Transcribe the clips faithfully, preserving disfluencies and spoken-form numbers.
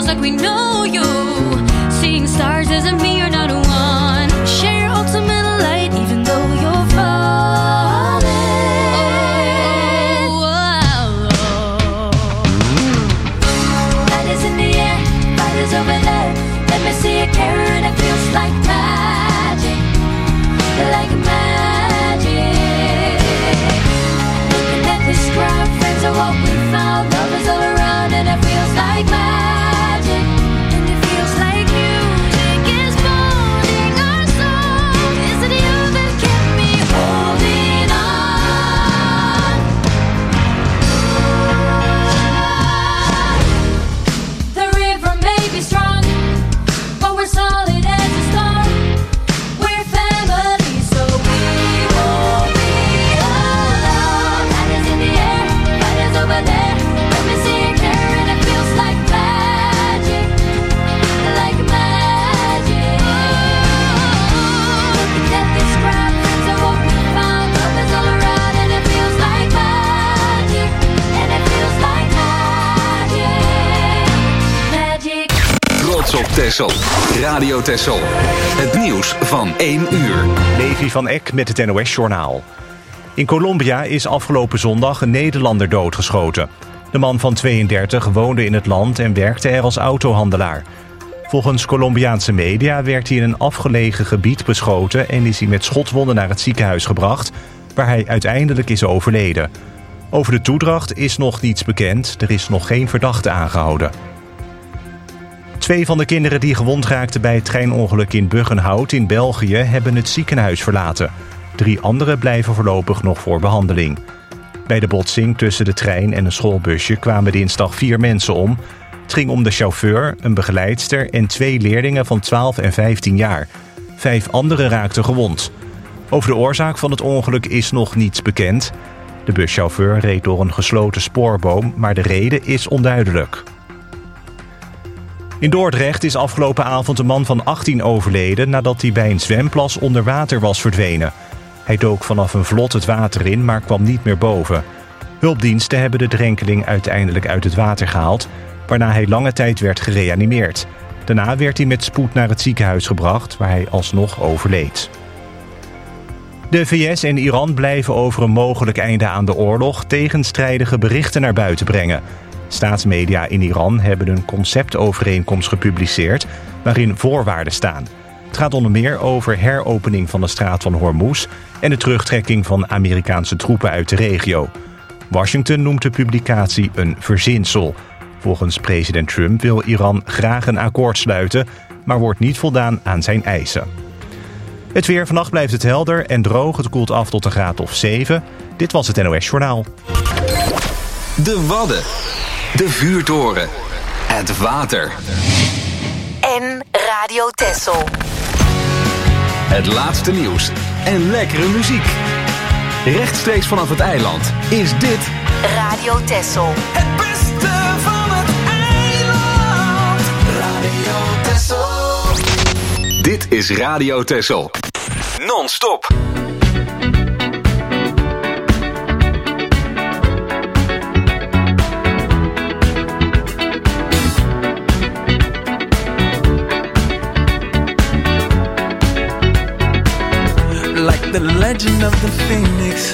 like we know you. Seeing stars doesn't mean you're not one. Share your ultimate light even though you're falling. Oh, oh, oh. Light is in the air, light is over there. Let me see it carry and it feels like magic. Like magic. Looking at this crowd, friends are what we found. Love is all around and it feels like magic. And it feels like music is molding our souls. Is it you that kept me holding on? The river may be strong, but we're solid as a stone. We're family, so we won't be alone. Light is in the air, light is over there. Let me see it clear and it feels like magic. Like magic. Looking at this crowd, friends are what we found. Love is all around and it feels like magic. And it feels like magic. Magic. Trots op Texel. Radio Texel. Het nieuws van één uur. Levi van Eck met het N O S-journaal. In Colombia is afgelopen zondag een Nederlander doodgeschoten. De man van tweeëndertig woonde in het land en werkte er als autohandelaar. Volgens Colombiaanse media werd hij in een afgelegen gebied beschoten en is hij met schotwonden naar het ziekenhuis gebracht, waar hij uiteindelijk is overleden. Over de toedracht is nog niets bekend, er is nog geen verdachte aangehouden. Twee van de kinderen die gewond raakten bij het treinongeluk in Buggenhout in België hebben het ziekenhuis verlaten. Drie anderen blijven voorlopig nog voor behandeling. Bij de botsing tussen de trein en een schoolbusje kwamen dinsdag vier mensen om. Het ging om de chauffeur, een begeleidster en twee leerlingen van twaalf en vijftien jaar. Vijf anderen raakten gewond. Over de oorzaak van het ongeluk is nog niets bekend. De buschauffeur reed door een gesloten spoorboom, maar de reden is onduidelijk. In Dordrecht is afgelopen avond een man van achttien overleden nadat hij bij een zwemplas onder water was verdwenen. Hij dook vanaf een vlot het water in, maar kwam niet meer boven. Hulpdiensten hebben de drenkeling uiteindelijk uit het water gehaald, waarna hij lange tijd werd gereanimeerd. Daarna werd hij met spoed naar het ziekenhuis gebracht, waar hij alsnog overleed. De V S en Iran blijven over een mogelijk einde aan de oorlog tegenstrijdige berichten naar buiten brengen. Staatsmedia in Iran hebben een conceptovereenkomst gepubliceerd waarin voorwaarden staan. Het gaat onder meer over heropening van de straat van Hormuz en de terugtrekking van Amerikaanse troepen uit de regio. Washington noemt de publicatie een verzinsel. Volgens president Trump wil Iran graag een akkoord sluiten, maar wordt niet voldaan aan zijn eisen. Het weer, vannacht blijft het helder en droog. Het koelt af tot een graad of zeven. Dit was het N O S-journaal. De Wadden. De vuurtoren. Het water. En Radio Texel. Het laatste nieuws en lekkere muziek. Rechtstreeks vanaf het eiland is dit Radio Texel. Het beste van het eiland. Radio Texel. Dit is Radio Texel. Non-stop. Like the legend of the phoenix,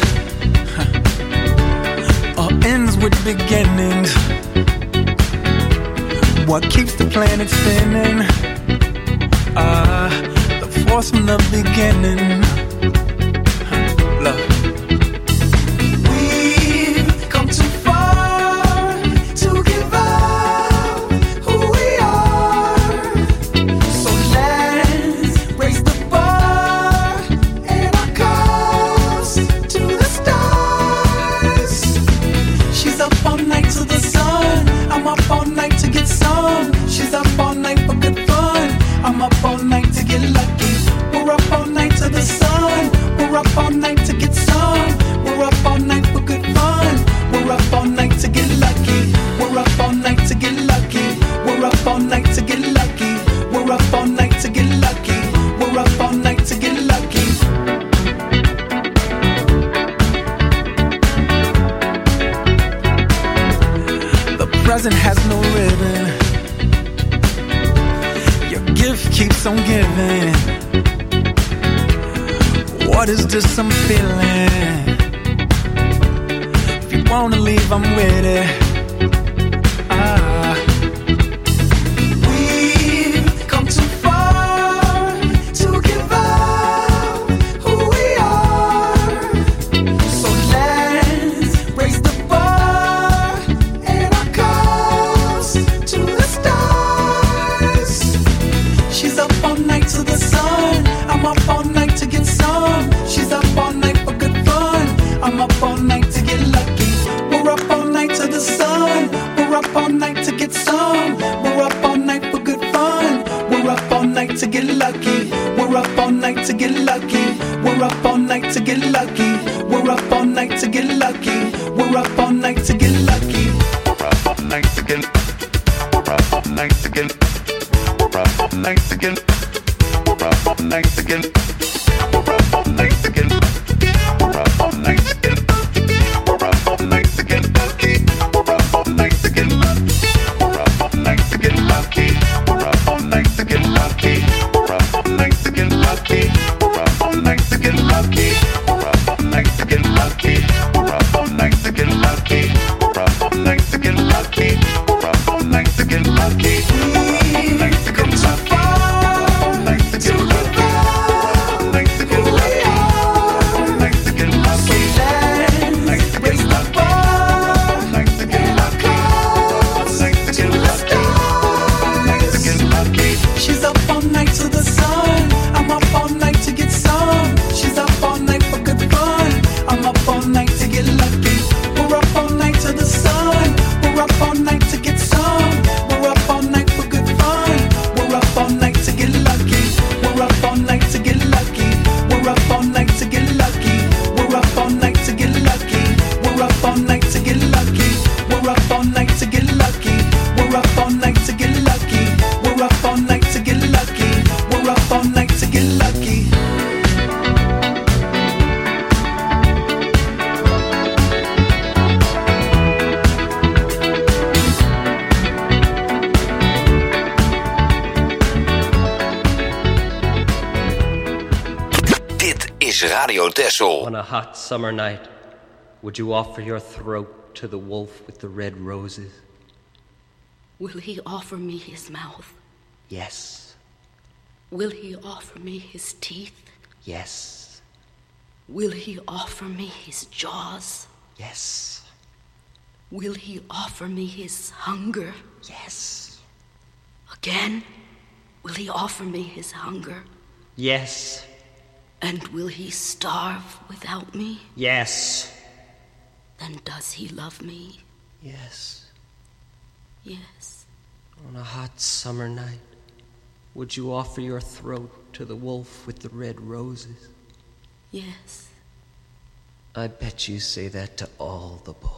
huh. All ends with beginnings. What keeps the planet spinning? Ah, uh, the force from the beginning. Huh. Love. We've come too far to give up who we are. So let's raise the bar and our cups to the stars. She's up all night to the sun. I'm up all night to get some. She's up all night for good fun. I'm up all night to get lucky. We're up all night to the sun. keeps on giving. What is this I'm feeling? If you wanna leave, I'm with it. Ah. We've come too far to give up who we are. So let's raise the bar and our cups to the stars. She's up all night to the sun. I'm up all night to get some. She's up all night for good fun. I'm up all night to get lucky. We're up all night to the sun. We're up all night to get some. We're up all night for good fun. We're up all night to get lucky. We're up all night to get lucky. We're up all night to get lucky. We're up all night to get lucky. We're up all night to get lucky. We're up all night to get. We're up all night to get. We're up all night to get. We're up all night to get. We're up all night to get. We're up all night to get. We're up all night to get lucky. We're up all night to get. We're up all night to get lucky. We're up all night to get lucky. We're up all night to get lucky. We're up all night to get lucky. We're up all night to get lucky. We're up all night to get lucky. We're up all night to get lucky. We're up all night to get lucky. We're up all night to get lucky. Radio Texel. On a hot summer night, would you offer your throat to the wolf with the red roses? Will he offer me his mouth? Yes. Will he offer me his teeth? Yes. Will he offer me his jaws? Yes. Will he offer me his hunger? Yes. Again, will he offer me his hunger? Yes. And will he starve without me? Yes. Then does he love me? Yes. Yes. On a hot summer night, would you offer your throat to the wolf with the red roses? Yes. I bet you say that to all the boys.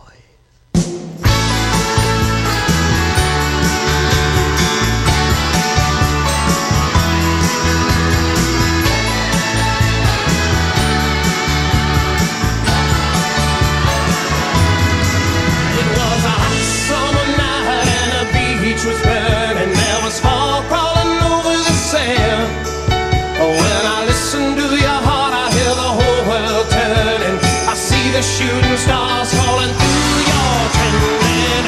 Was burning, there was fog crawling over the sand. When I listen to your heart, I hear the whole world turning. I see the shooting stars falling through your tender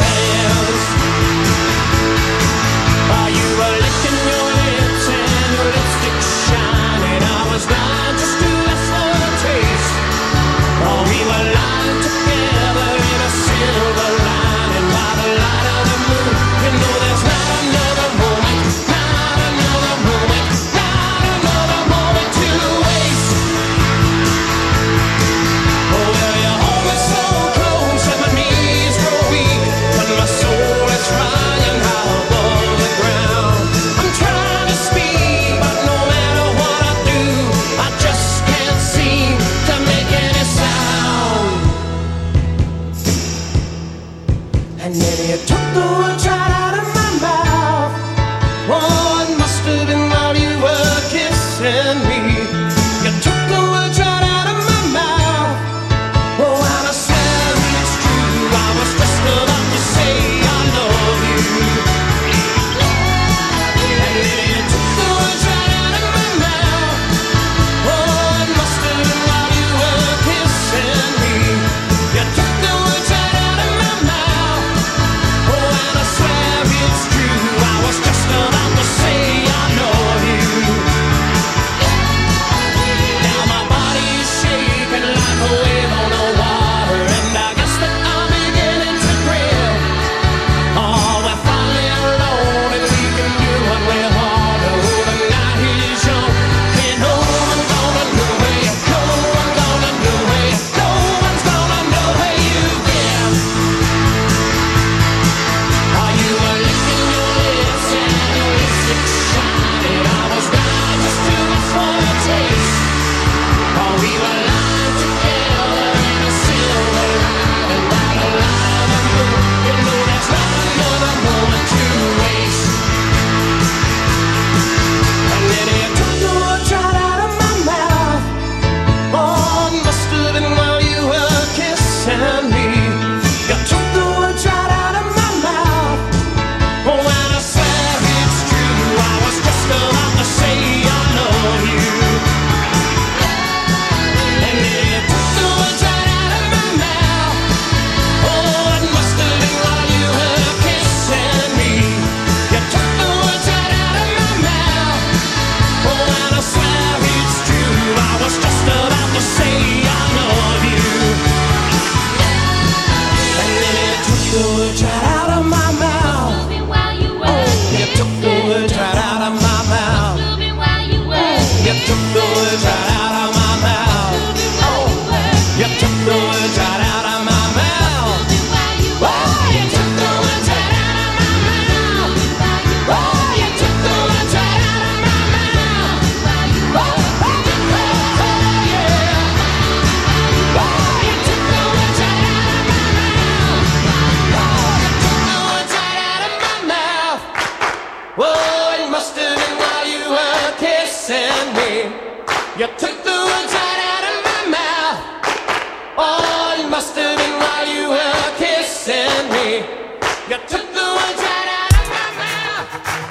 Oh, it must have been while you were kissing me. You took the words right out of my mouth. Oh, it must have been while you were kissing me. You took the words right out of my mouth.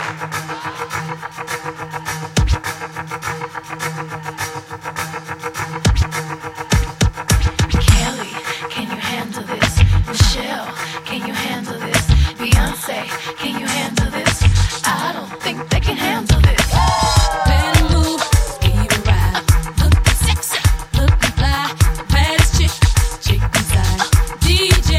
Kelly, can you handle this? Michelle, can you handle this? Beyonce, can you handle this? I don't think they can handle this. Better move, speed and ride. Looking sexy, looking fly. The baddest chick, chick inside. D J,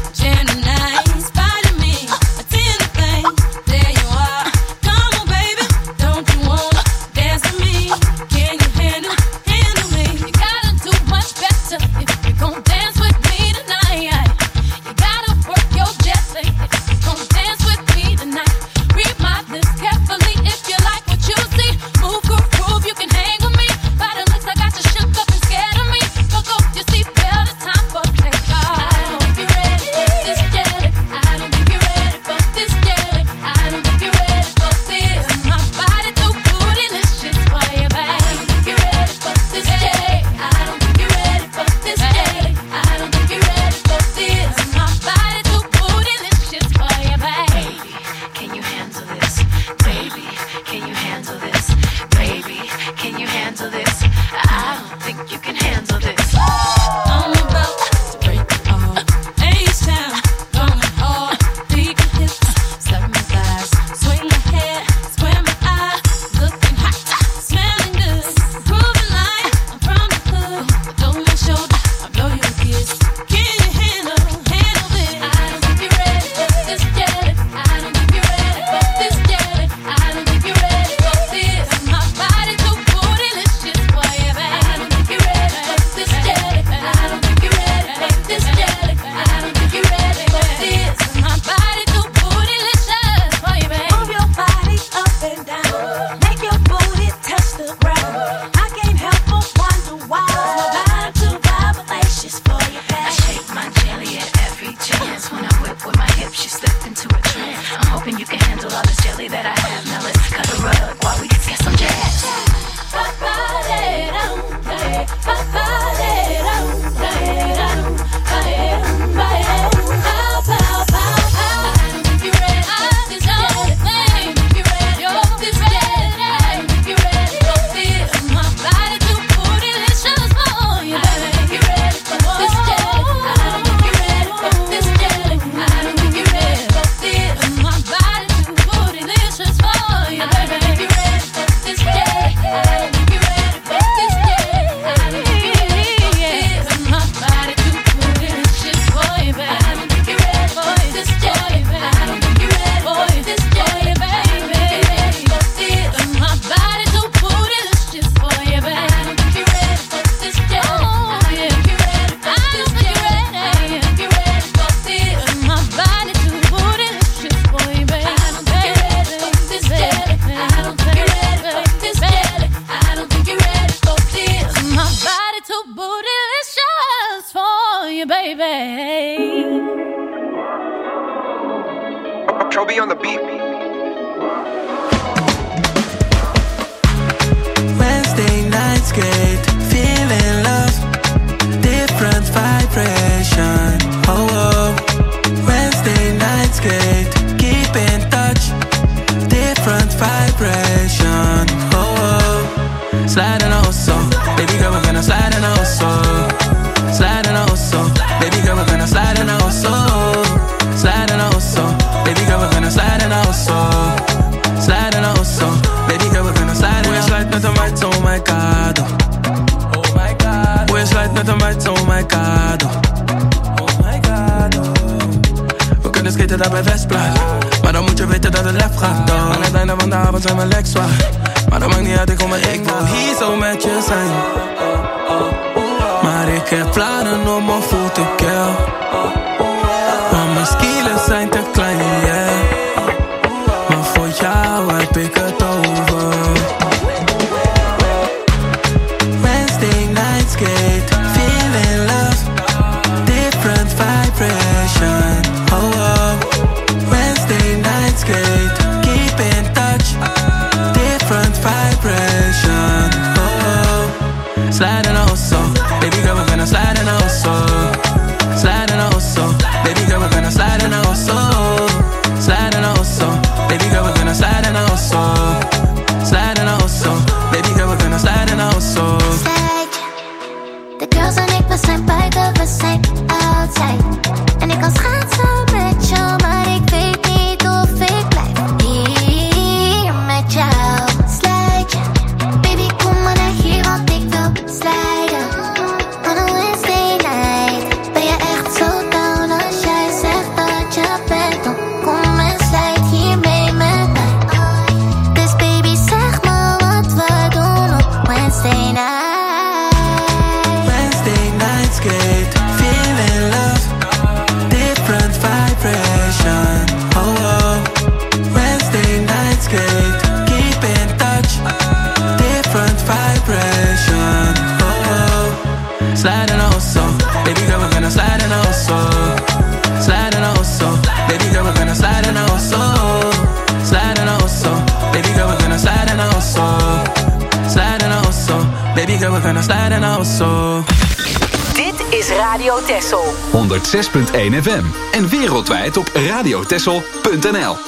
Gemini, spotted me. Attend the thing, there you are. Come on, baby, don't you wanna dance with me? Can you handle, handle me? You gotta do much better if you gon' dance with me tonight. You gotta work your jelly if you gon' dance with me tonight. Read my lips carefully if you like what you see. Move, groove, groove, you can hang with me. By the looks I got you shook up and scared of me. Fuck off your seatbelt, it's time for takeoff. I don't think you're ready for this jelly. I don't think you're ready for this jelly. I don't think you're ready for this. My body too bootylicious for you, babe. I don't think you're ready for this jelly. I don't think you're ready for this jelly. I don't think you're ready for this. My body too bootylicious for you, babe. Can you handle this? Baby, can you handle this? Baby, can you handle this? I don't think you can handle this. I'm about to break it all. H-Town, going hard. Beat my hips, step my thighs. Swing my head, square my eyes. Looking hot, smelling good. Grooving like I'm from the hood. Over my shoulder, I blow you a kiss. Can you handle, handle this? I don't think you're ready for this jelly. I don't think you're ready for this jelly. I don't think you're ready for this. My body too bootylicious for you, babe. I don't think you're ready for this jelly. I don't think you're ready for this jelly. I don't think you're ready for this. My body too bootylicious for you, babe. Move your body up and down. Make your booty touch the ground. I can't help but wonder why my vibe too vibulacious for you, I babe. shake my jelly at every chance. When I whip with my hips, you slip into a trance. I'm hoping you can handle all this jelly that I have. Now let's cut a rug while we get some jazz. Troby on the beat. Wednesday night skate, feeling love, different vibration. Oh, oh. Wednesday night skate, keep in touch, different vibration. Oh, oh. Sliding also, baby girl, we're gonna slide in also. Sliding also, baby girl, we're gonna slide in also. Sliding also, baby girl, we're gonna slide in also. Sliding also, baby girl, we're gonna slide in. We slide met een meid, oh my god. Oh my god. We slide met een meid, oh my god. Oh my god. We kunnen skaten daar bij Westplein, maar dan moet je weten dat het lef gaat. Oh. Aan het einde van de avond zijn mijn legs zwaar, maar dat maakt niet uit, ik kom er ik wil hier zo met je zijn. Maar ik heb plannen om mijn voeten, girl. Want mijn skills zijn te klein, yeah. Maar voor jou heb ik het over. Wednesday night skate, feeling love, different vibration. Oh, oh. Wednesday night skate, keep in touch. gonna slide in our soul. Slide in our soul. Baby girl, we're gonna slide in our soul. Slide. De girls en ik, we zijn buiten, we zijn outside. En ik kan schaatsen met jou, maar ik weet niet of ik blijf hier met jou. Slide. Baby, kom maar naar hier, want ik wil sliden. On a Wednesday night. Ben je echt zo down als jij zegt dat je bent? Dan kom en slide hiermee met mij. Dus baby, zeg me wat we doen op Wednesday night. Wednesday night skate, feeling love, different vibration. Oh oh. Wednesday night skate, keep in touch, different vibration. Oh oh. Slide in our soul, baby girl, we're gonna slide in our soul. Slide in our soul, baby girl, we're gonna slide in our soul. Slide in our soul, baby girl, we're gonna slide in our soul. Slide in our soul, baby girl, we're gonna slide in our soul. Dit is Radio Texel. honderdzes punt één F M en wereldwijd op radiotexel punt n l.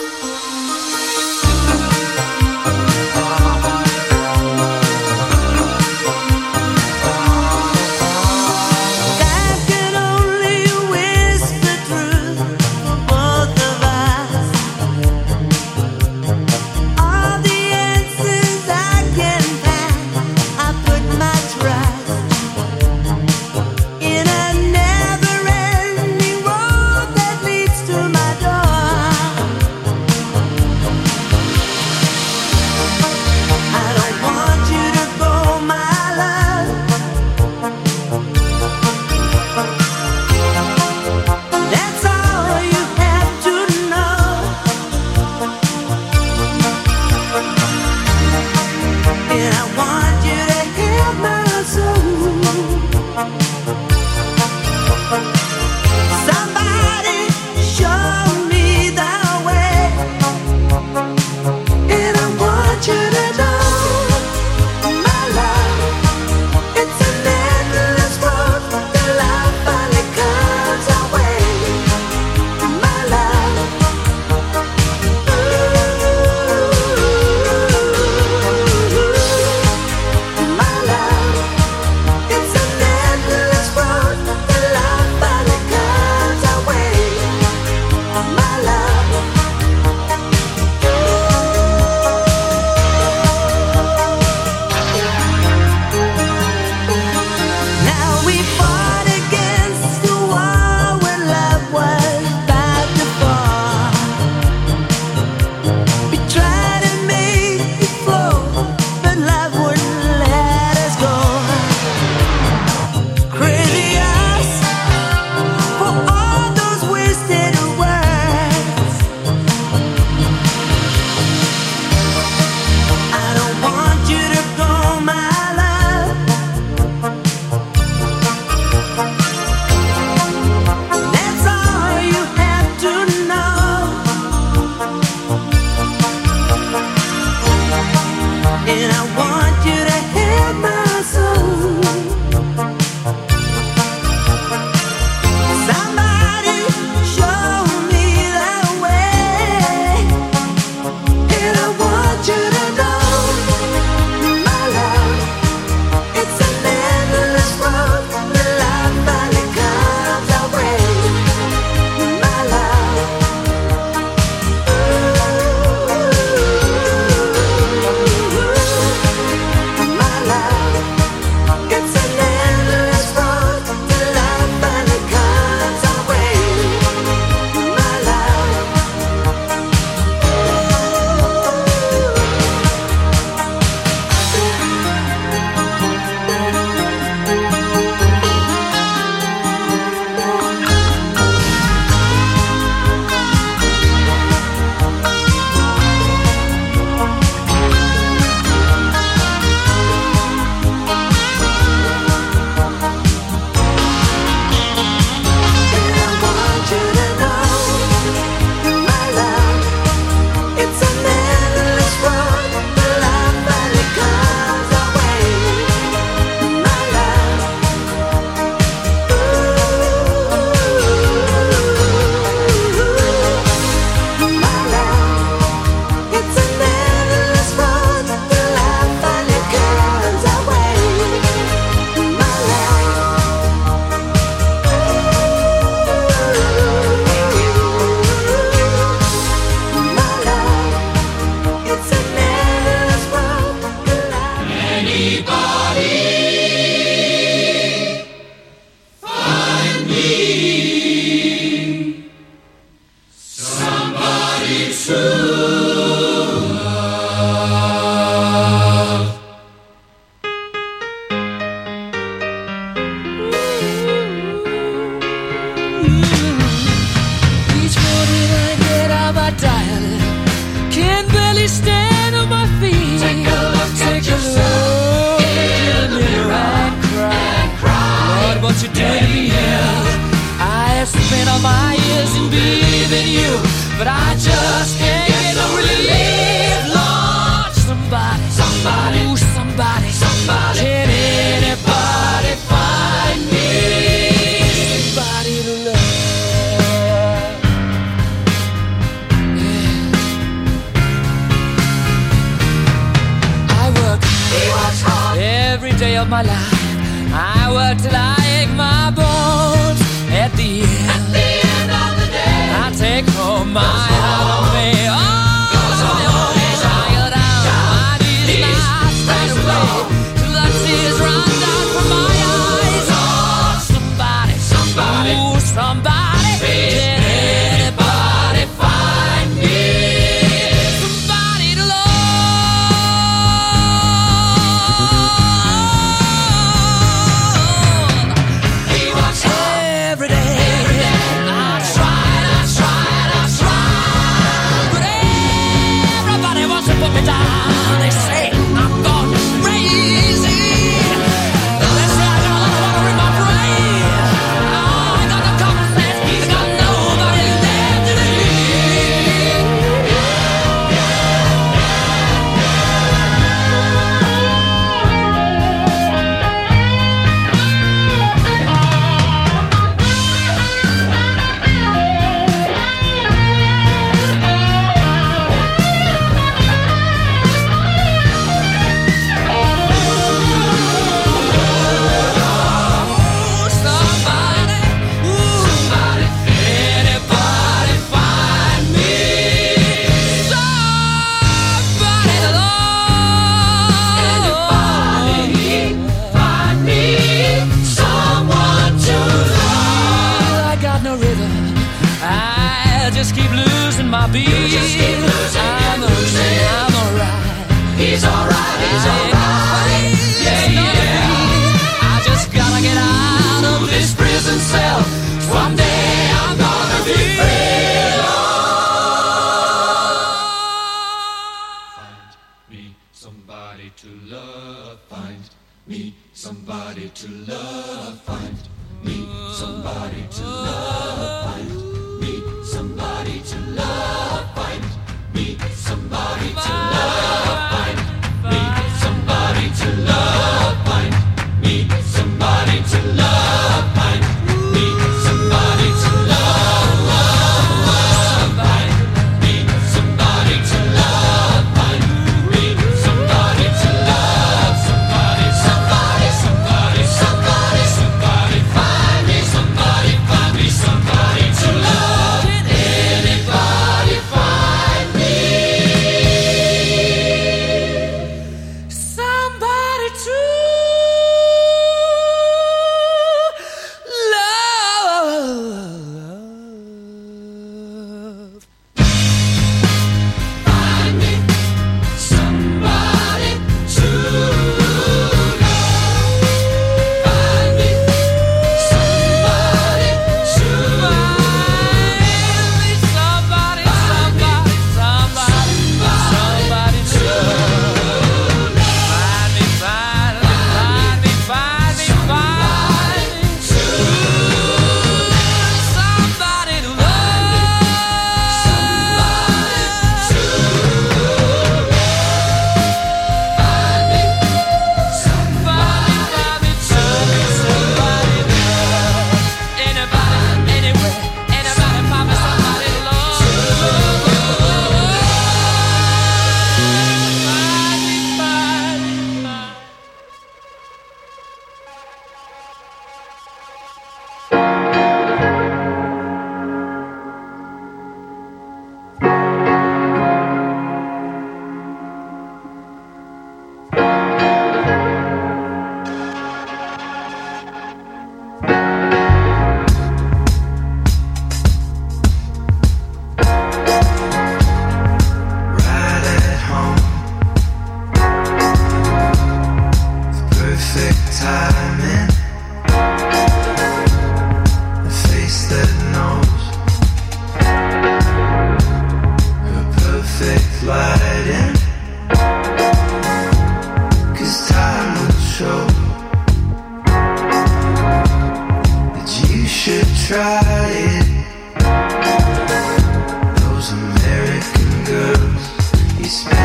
but I just can't get no relief. Lord, somebody, somebody, ooh, somebody, somebody. Can anybody find me somebody to love? Yeah. I work hard every day of my life. I work till I ache my bones. At the end, At the end of the day, I take home my heart of me. Oh, tired out, my knees not straight away, till the tears run down from my eyes. Oh, somebody, somebody, ooh, somebody, can anybody find me somebody to love? He works hard every day. Every day. I tried, I tried, I tried, but everybody wants to put me down. They say I'm gone crazy. They say I got a lot of water in my brain. Oh, I got no common sense. I got nobody left to believe. Somebody, ooh, somebody, anybody find me somebody to love? Anybody find me someone to love? I got no rhythm. I just keep losing my beat. You just keep losing, I'm losing. I'm alright. He's alright. He's alright. Yeah, yeah. I just gotta get out of this prison cell. Someday I'm gonna be free. Find me somebody to love. Find me somebody to love. Find me somebody to love. Find me somebody to love. Find me somebody to love. Find me somebody to love. Find me somebody to love. Find me somebody to love. Find me somebody to love. Find me somebody to love. Somebody, somebody, somebody, somebody, somebody. Find me somebody, find me somebody to love.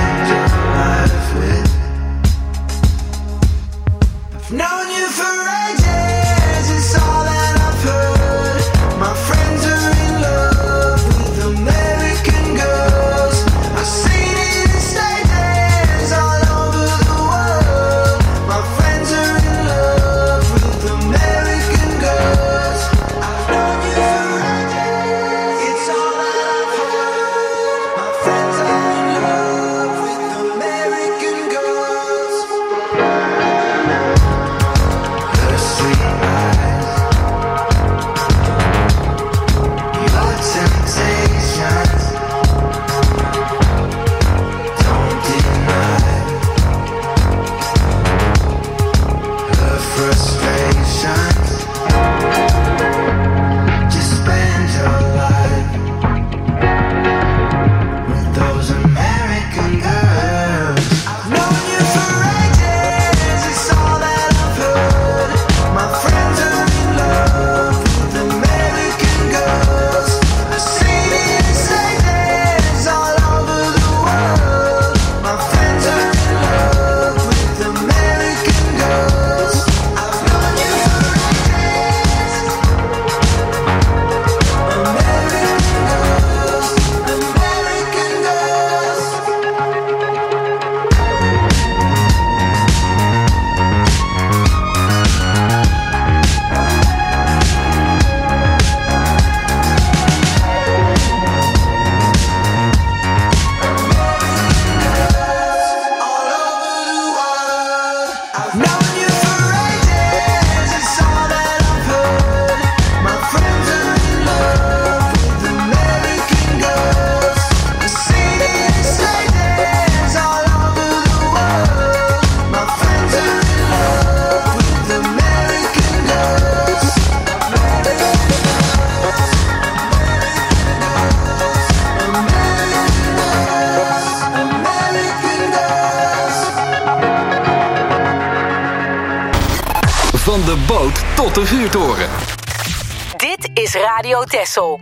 spend your life with. I've known you for ages, it's all that I've heard. My friends are in love with American girls. I've seen it in stages all over the world. My friends are in love with American girls. I've known you for ages, it's all that I've heard. My friends are in love with American girls. Her sweet eyes, your temptations, don't deny her frustrations. Just spend your life with those American girls. I've known you for ages, it's all that I've heard. My friends are in love with American girls. I've seen it in stages all over the world. My friends are in love with American girls. I've known you for ages. American girls, American girls. All over the world. I've known you for ages, it's all that I've heard. My friends are in love with American girls. I've seen it in stages all over the world. My friends are in love with American girls. American girls, American girls. Van de boot tot de vuurtoren. Dit is Radio Texel.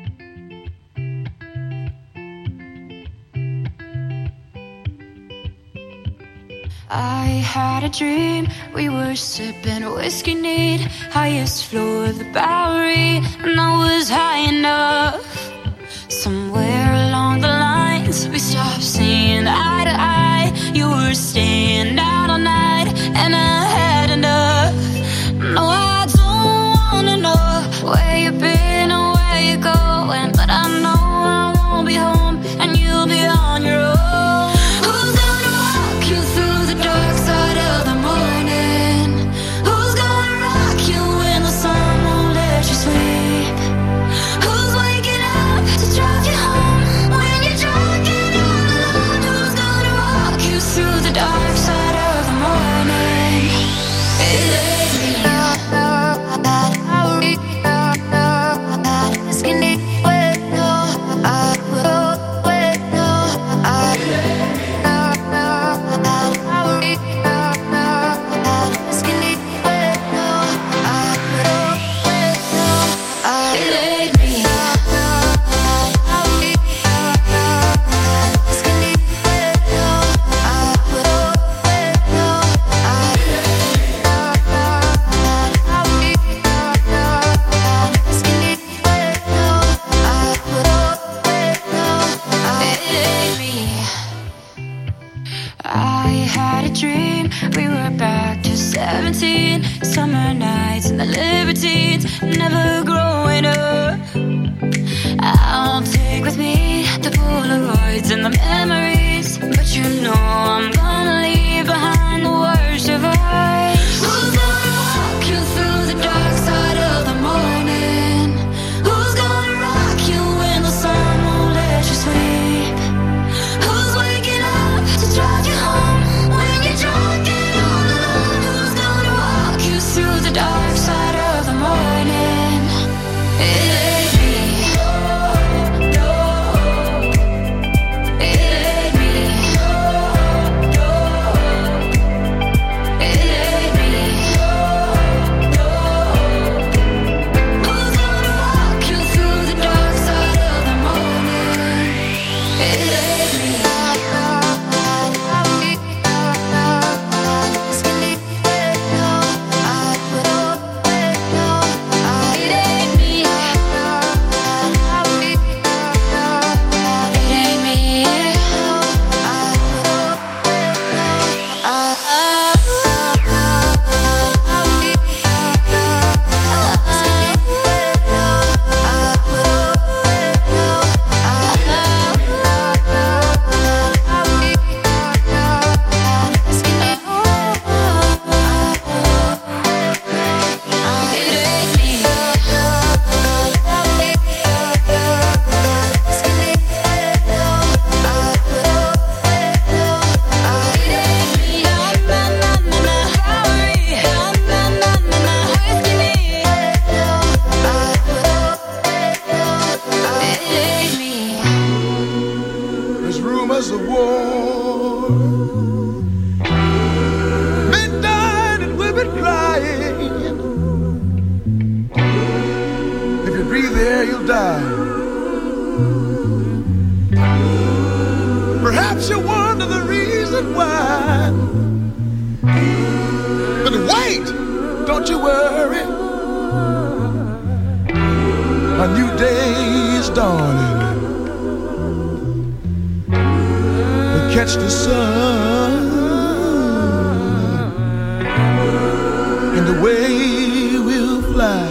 I had a dream, we were sipping whiskey neat, highest floor of the Bowery, and I was high enough. Somewhere along the lines, we stopped seeing eye to eye. You were staying out all night, and I had enough. No, I don't wanna know where you've been or where you're going, but I know I won't be home, and you'll be on your own. Who's gonna walk you through the dark side of the morning? Who's gonna rock you when the sun won't let you sleep? Who's waking up to drive you home when you're drunk and all alone? Who's gonna walk you through the dark side of the morning? It ain't me. I had a dream, we were back to seventeen. Summer nights and the libertines, never growing up. I'll take with me the Polaroids and the memories, but you know I'm gonna leave behind the worst of us. Who's gonna walk you through the dark side of the morning? Who's gonna rock you when the sun won't let you sleep? Who's waking up to drive you home when you're drunk and all alone? Who's gonna walk you through the dark side of the morning? It ain't me. No, no. It ain't me. Midnight and we'll be crying. If you breathe the air, you'll die. Perhaps you wonder the reason why. But wait, don't you worry. A new day is dawning. We'll catch the sun and away we'll fly.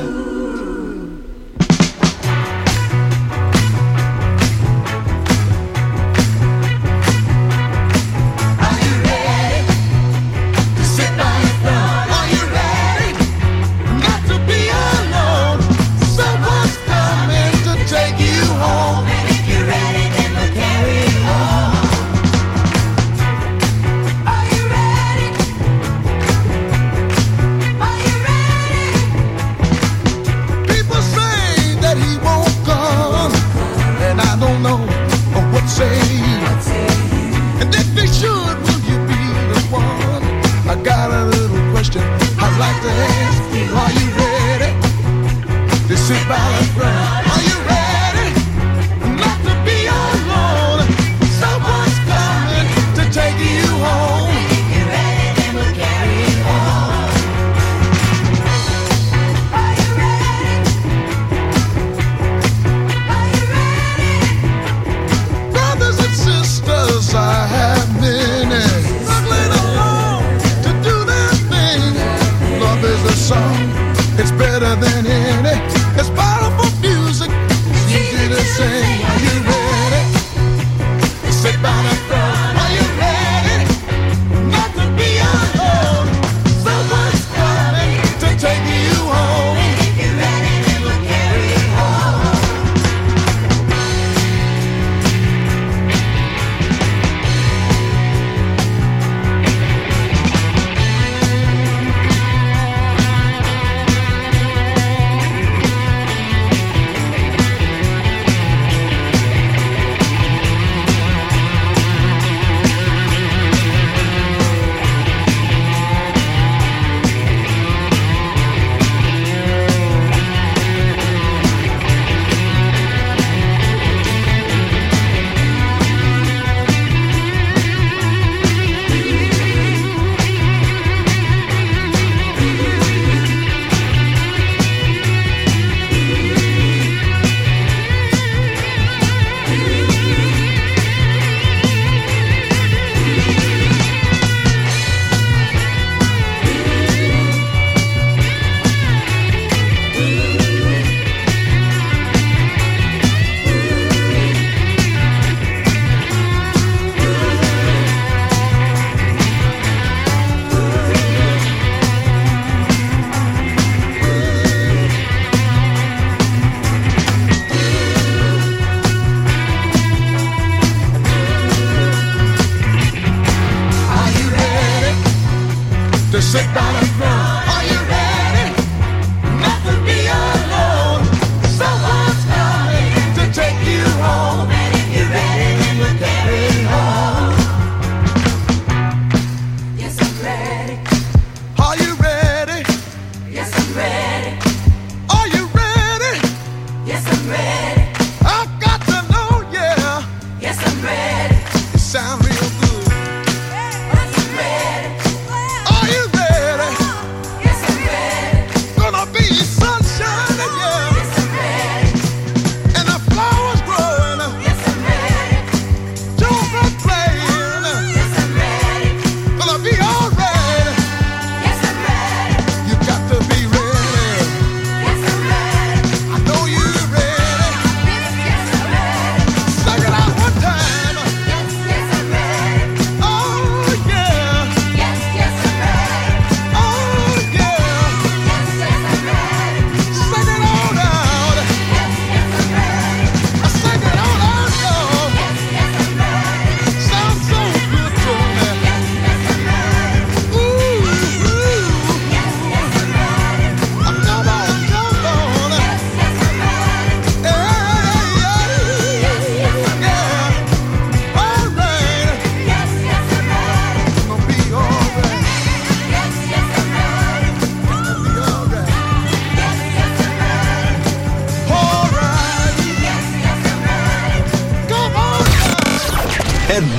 Sound real good. Are you ready?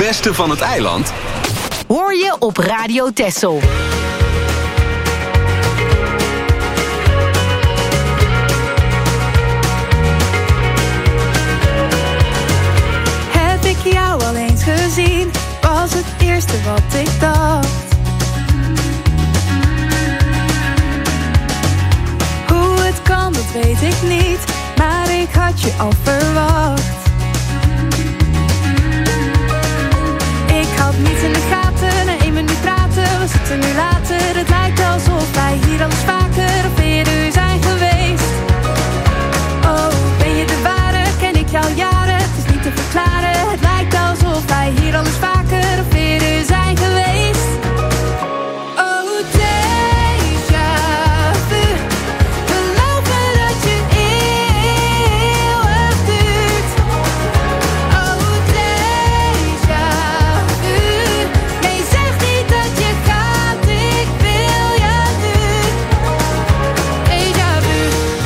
beste van het eiland? Hoor je op Radio Texel. Heb ik jou al eens gezien? Was het eerste wat ik dacht. Hoe het kan, dat weet ik niet, maar ik had je al verwacht. Ik had niets in de gaten, na één minuut praten, we zitten nu later. Het lijkt alsof wij hier al eens vaker of eerder zijn geweest. Oh, ben je de ware, ken ik jou jaren, het is niet te verklaren. Het lijkt alsof wij hier al eens vaker of eerder zijn geweest. Oh, déjà vu, geloven dat je eeuwig duurt. Oh, déjà vu, nee zeg niet dat je gaat, ik wil je nu. Déjà vu,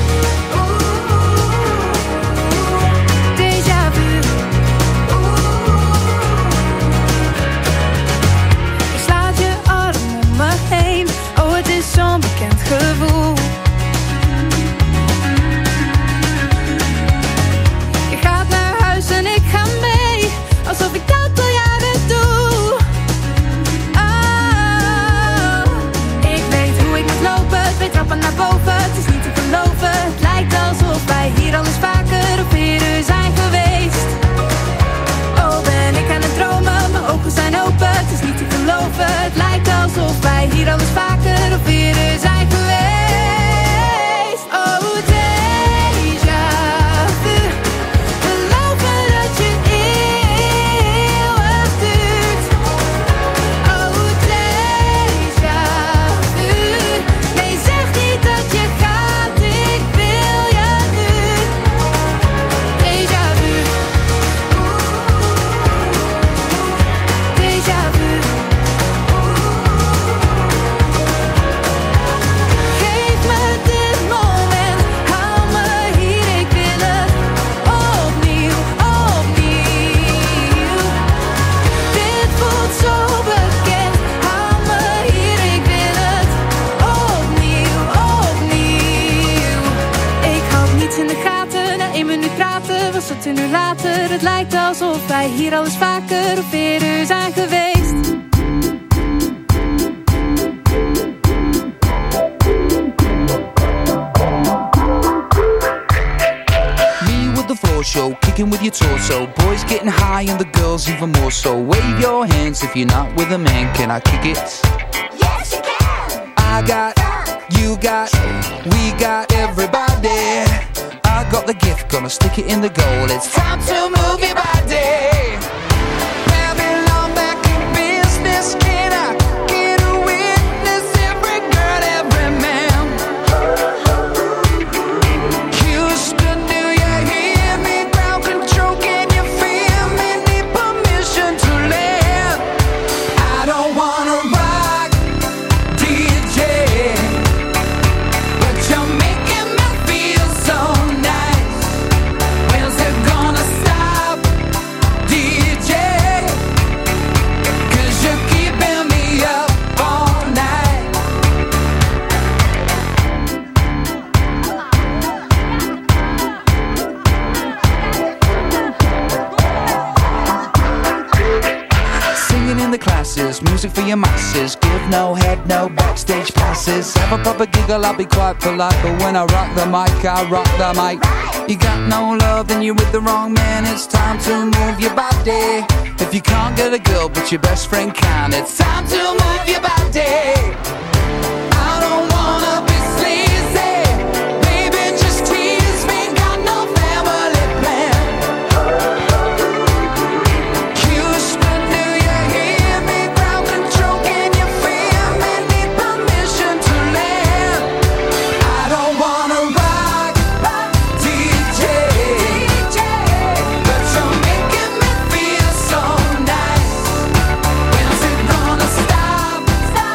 déjà vu. Ik slaat je arm om me heen, oh het is zo'n bekend gevoel. Je gaat naar huis en ik ga mee, alsof ik dat al jaren doe. Oh, ik weet hoe ik moet lopen, twee trappen naar boven, het is niet te geloven. Het lijkt alsof wij hier al eens vaker of eerder zijn geweest. Oh, ben ik aan het dromen, mijn ogen zijn open, het is niet te geloven. Het lijkt alsof wij hier al eens vaker of eerder zijn geweest. Oh, déjà vu, geloven dat je eeuwig duurt. Oh, déjà vu, nee zeg niet dat je gaat, ik wil je nu. Déjà vu, déjà vu. Geef me dit moment, hou me hier, ik wil het opnieuw, opnieuw. Dit voelt zo bekend, hou me hier, ik wil het opnieuw, opnieuw. Ik had niets in de gaten, na één minuut praten, was het een uur later. Het lijkt alsof wij hier al eens vaker of eerder zijn geweest. Me with the floor show, kicking with your torso. Boys getting high and the girls even more so. Wave your hands if you're not with a man. Can I kick it? Yes, you can. I got, you got, we got everybody. I got the gift, gonna stick it in the goal. It's time to move your body. Babylon back in business. Can I get a witness? Every girl, every man. Houston, do you hear me? Ground control, can you feel me? Need permission to land. I don't wanna rock, D J, but you're making me feel so nice. When's it gonna stop, D J? 'Cause you're keeping me up all night. Singing in the classes, music for your masses. Give no head, no backstage passes. Have a proper giggle, I'll be quite polite. But when I rock the mic, I rock the mic. You got no love, then you're with the wrong man. It's time to move your body. If you can't get a girl, but your best friend can, it's time to move your body. I don't wanna be sleazy. Baby, just tease me. Got no family plan. Houston, do you hear me? Ground control, can you feel me? Need permission to land. I don't wanna rock, D J, but you're making me feel so nice. When's it gonna stop,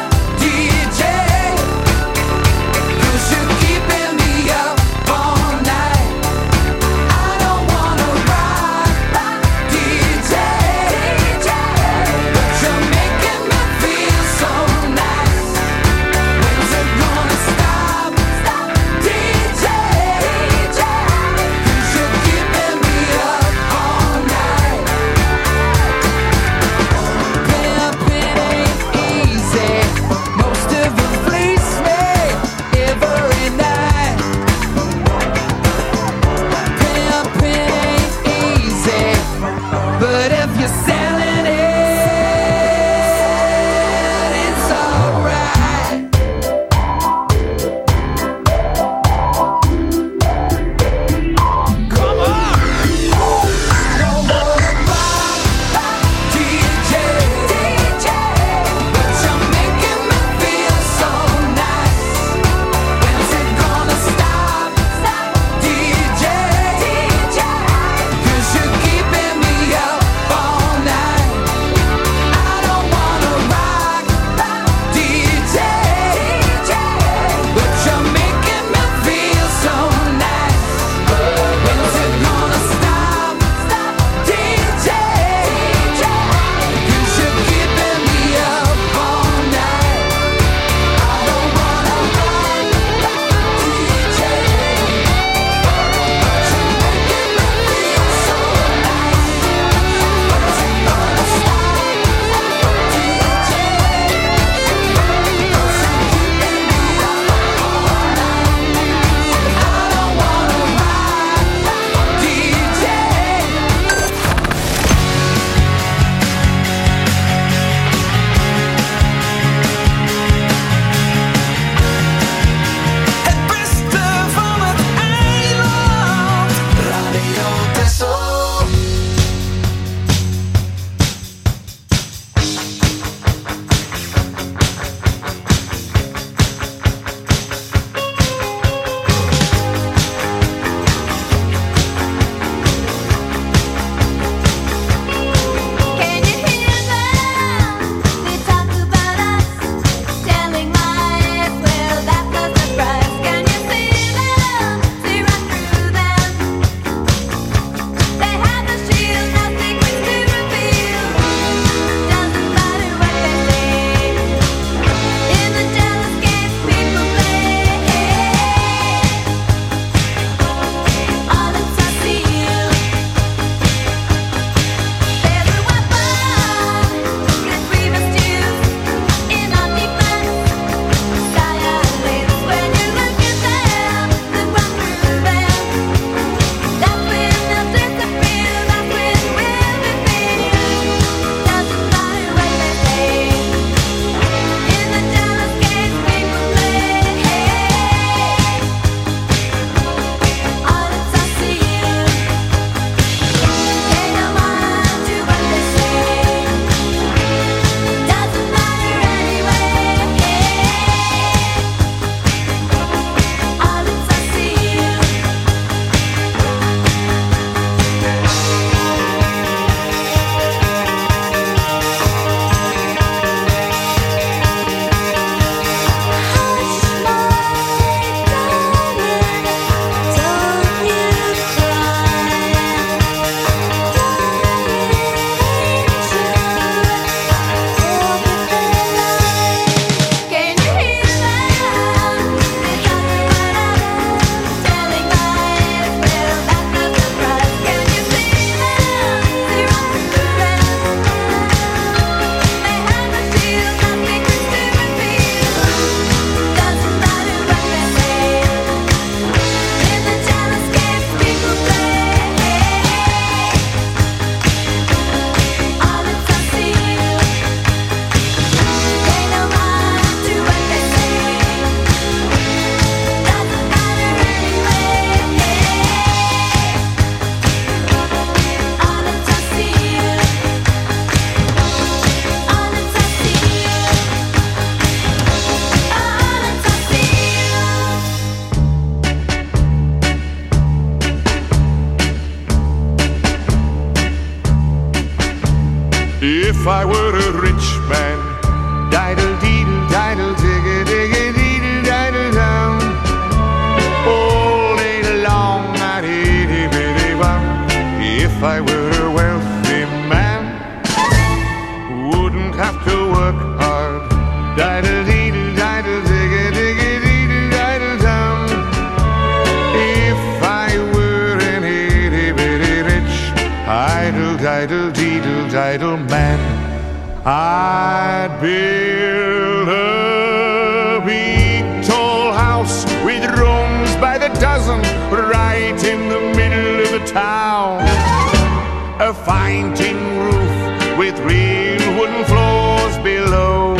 If I were a rich man, diddle deedle diddle digga digga deedle diddle down, all day long I'd itty bitty bum. If I were a wealthy man, wouldn't have to work hard, diddle deedle diddle digga digga deedle diddle down. If I were an itty bitty rich, idle diddle deedle diddle man, I'd build a big tall house with rooms by the dozen right in the middle of the town. A fine tin roof with real wooden floors below.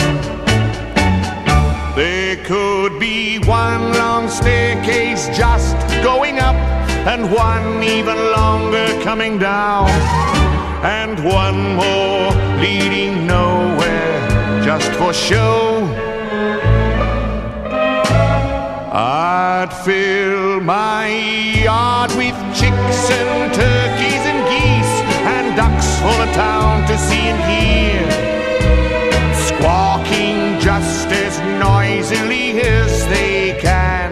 There could be one long staircase just going up, and one even longer coming down, and one more leading nowhere just for show. I'd fill my yard with chicks and turkeys and geese and ducks for the town to see and hear, squawking just as noisily as they can.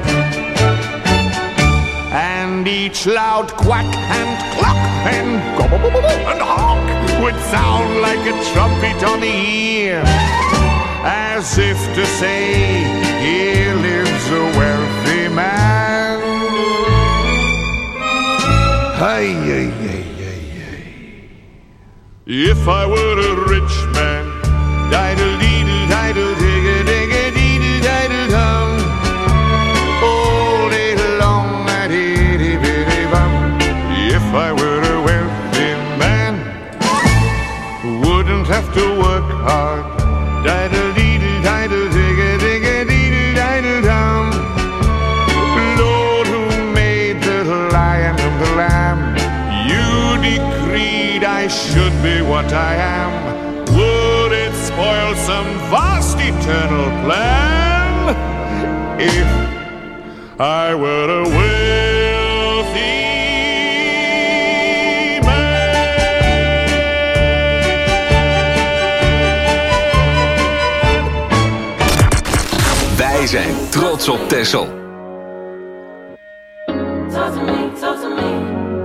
And each loud quack and cluck and gobble and honk would sound like a trumpet on the ear, as if to say, here lives a wealthy man. Hey, hey, hey, hey, hey. If I were a rich man, diddle deedle diddle digga digga deedle diddle dum, all day long I'd itty bitty bum. If I were a wealthy man, wouldn't have to work hard, diddle deedle diddle digga digga deedle diddle dum. Lord, who made the lion and the lamb, you decreed I should be what I am. Would it spoil some vast eternal plan if I were a wealthy Wij zijn trots op Texel. Talk to me, talk to me.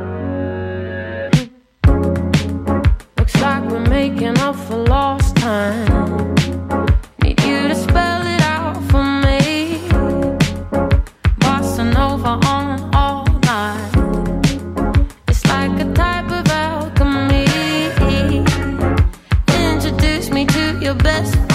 Looks like we're making up for lost time. Need you to spell it out for me. Bossa Nova on all night. It's like a type of alchemy. Introduce me to your best friend.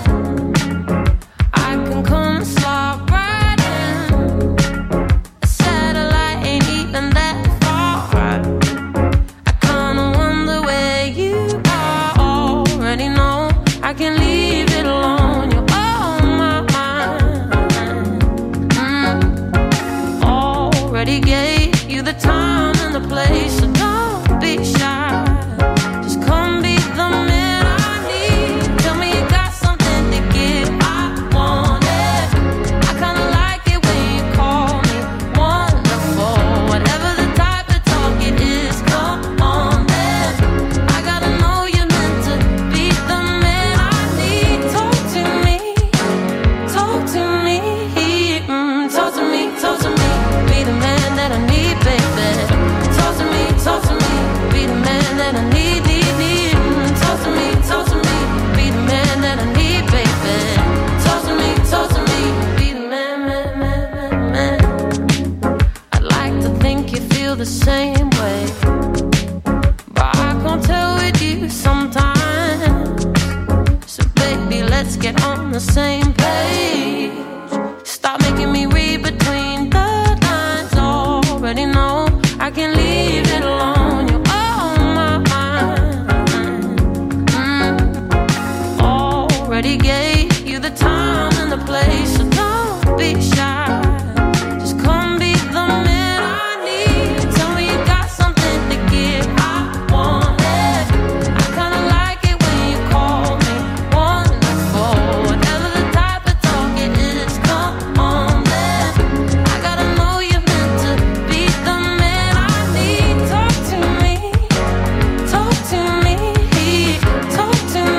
I can come slide right in. A satellite ain't even that far. I kinda wonder where you are. Already know I can leave it alone. You're on my mind. Mm. Already gave you the time and the place, so don't be shy. Just come be the man I need. Tell me you got something to give. I want it. I kinda like it when you call me wonderful. Whatever the type of talk it is, come on then. I gotta know you're meant to be the man I need. Talk to me, talk to me, mm, talk to me, talk to me. Be the man that I need, baby. Talk to me, talk to me. Be the man that I need, need, need. Mm, talk to me, talk to me. Be the man that I need, baby. Talk to me, talk to me. Be the man, man, man, man, man. I'd like to think you feel the same way, but I can't tell with you sometimes. So baby, let's get on the same page. Stop making me read between the lines. Already know I can leave it alone. You're on my mind. Mm. Already gave you the time and the place, so don't be shy. Just come be the man I need. Tell me you got something to give. I want it. I kinda like it when you call me wonderful. Whatever the type of talk it is, come on then. I gotta know you're meant to be the man I need. Talk to me, talk to me, talk to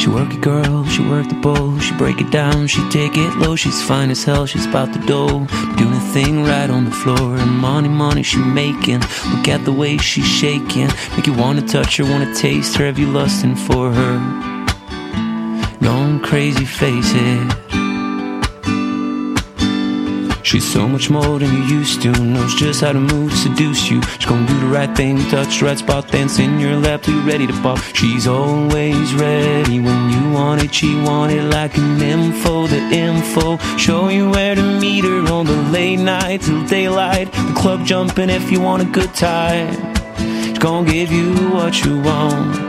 She work it, girl, she work the bowl. She break it down, she take it low. She's fine as hell, she's about the dough. Doing a thing right on the floor. And money, money she making. Look at the way she's shaking. Make you wanna touch her, wanna taste her. Have you lusting for her? Gone crazy, face it. She's so much more than you used to. Knows just how to move, seduce you. She's gonna do the right thing, touch the right spot, dance in your lap till you're ready to pop. She's always ready when you want it. She want it like an info, the info. Show you where to meet her on the late night till daylight. The club jumping if you want a good time. She's gonna give you what you want.